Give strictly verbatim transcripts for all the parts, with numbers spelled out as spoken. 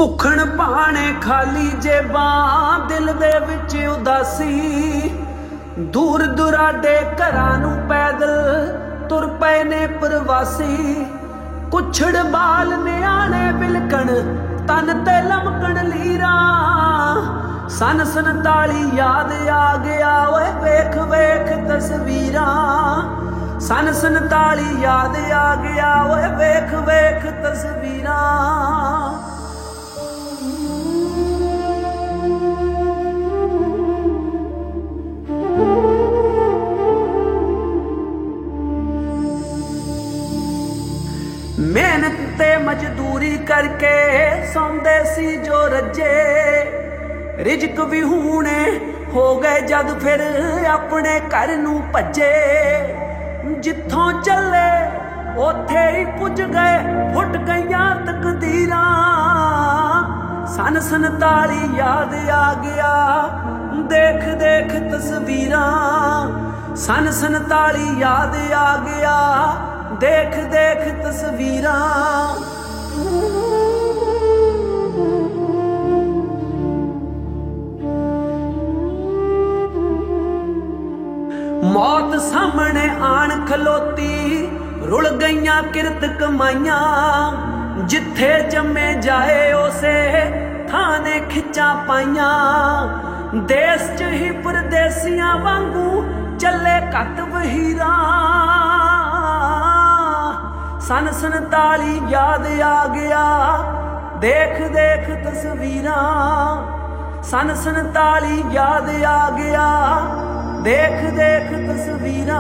ਭੁੱਖਣ ਭਾਣੇ ਖਾਲੀ ਜੇਬਾਂ, ਦਿਲ ਦੇ ਵਿੱਚ ਉਦਾਸੀ। ਦੂਰ ਦੁਰਾਡੇ ਘਰਾਂ ਨੂੰ ਪੈਦਲ ਤੁਰ ਪਏ ਨੇ ਪ੍ਰਵਾਸੀ। ਕੁਛੜ ਬਾਲ ਨਿਆਣੇ ਬਿਲਕਣ, ਤਨ ਤੇ ਲਮਕਣ ਲੀਰਾਂ। ਸਨ ਸੰਤਾਲੀ ਯਾਦ ਆ ਗਿਆ ਓਏ ਵੇਖ ਵੇਖ ਤਸਵੀਰਾਂ। ਸਨ ਸੰਤਾਲੀ ਯਾਦ ਆ ਗਿਆ ਓਏ ਵੇਖ ਵੇਖ ਤਸਵੀਰਾਂ। ਮਿਹਨਤ ਤੇ ਮਜ਼ਦੂਰੀ ਕਰਕੇ ਸੌਂਦੇ ਸੀ ਜੋ ਰੱਜੇ। ਰਿਜ਼ਕ ਵੀ ਹੁਣੇ ਹੋ ਗਏ ਜਦ ਫਿਰ ਆਪਣੇ ਘਰ ਨੂੰ ਭੱਜੇ। ਜਿੱਥੋਂ ਚੱਲੇ ਉੱਥੇ ਹੀ ਪੁੱਜ ਗਏ, ਫੁੱਟ ਗਈਆਂ ਤਕਦੀਰਾਂ। ਸਨ ਸੰਤਾਲੀ ਯਾਦ ਆ ਗਿਆ ਦੇਖ ਦੇਖ ਤਸਵੀਰਾਂ। ਸਨ ਸੰਤਾਲੀ ਯਾਦ ਆ ਗਿਆ ਦੇਖ ਦੇਖ ਤਸਵੀਰਾਂ। ਮੌਤ ਸਾਹਮਣੇ ਆਣ ਖਲੋਤੀ, ਰੁਲ ਗਈਆਂ ਕਿਰਤ ਕਮਾਈਆਂ। ਜਿੱਥੇ ਜੰਮੇ ਜਾਏ ਉਸੇ ਥਾਂ ਨੇ ਖਿੱਚਾਂ ਪਾਈਆਂ। ਦੇਸ ਚ ਹੀ ਪਰਦੇਸੀਆਂ ਵਾਂਗੂ ਚੱਲੇ ਘੱਟ ਵਹੀਰਾਂ। ਸਨ ਸੰਤਾਲੀ ਯਾਦ ਆ ਗਿਆ ਦੇਖ ਦੇਖ ਤਸਵੀਰਾਂ। ਸਨ ਸੰਤਾਲੀ ਯਾਦ ਆ ਗਿਆ ਦੇਖ ਦੇਖ ਤਸਵੀਰਾਂ।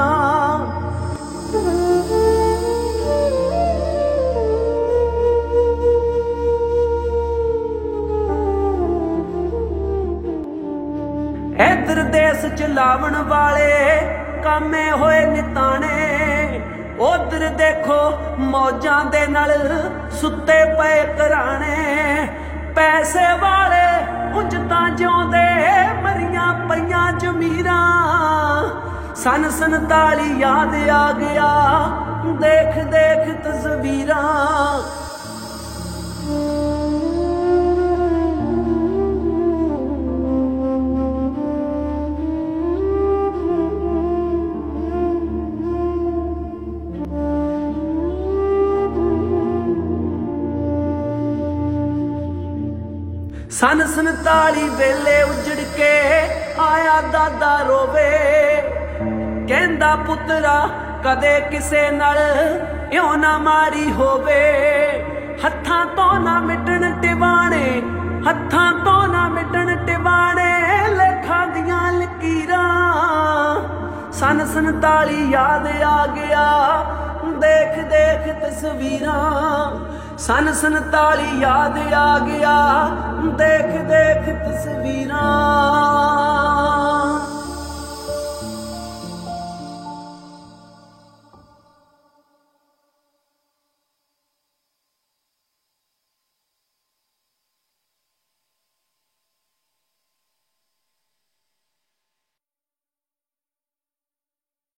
ਇੱਧਰ ਦੇਸ ਚਲਾਵਣ ਵਾਲੇ ਕਾਮੇ ਹੋਏ ਨਿਤਾਣੇ। ਉਧਰ ਦੇਖੋ ਮੌਜਾਂ ਦੇ ਨਾਲ ਸੁੱਤੇ ਪਏ ਘਰਾਣੇ। ਪੈਸੇ ਵਾਲੇ ਉਂਝ ਤਾਂ ਜਿਉਂਦੇ ਮਰੀਆਂ ਪਈਆਂ ਜ਼ਮੀਰਾਂ। ਸਨ ਸੰਤਾਲੀ ਯਾਦ ਆ ਗਿਆ ਦੇਖ ਦੇਖ ਤਸਵੀਰਾਂ। ਸਨ ਸੰਤਾਲੀ ਵੇਲੇ ਉਜੜ ਕੇ ਆਇਆ ਦਾਦਾ ਰੋਵੇ। ਕਹਿੰਦਾ ਪੁੱਤਰਾ ਕਦੇ ਕਿਸੇ ਨਾਲ ਇਉਂ ਨਾ ਮਾਰੀ ਹੋਵੇ। ਹੱਥਾਂ ਤੋਂ ਨਾ ਮਿਟਣ ਟਿਵਾਣੇ, ਹੱਥਾਂ ਤੋਂ ਨਾ ਮਿਟਣ ਟਿਵਾਣੇ ਲੇਖਾਂ ਦੀਆਂ ਲਕੀਰਾਂ। ਸਨ ਸੰਤਾਲੀ ਯਾਦ ਆ ਗਿਆ ਦੇਖ ਦੇਖ ਤਸਵੀਰਾਂ। ਸਨ ਸੰਤਾਲੀ ਯਾਦ ਆ ਗਿਆ ਦੇਖ ਦੇਖ ਤਸਵੀਰਾਂ।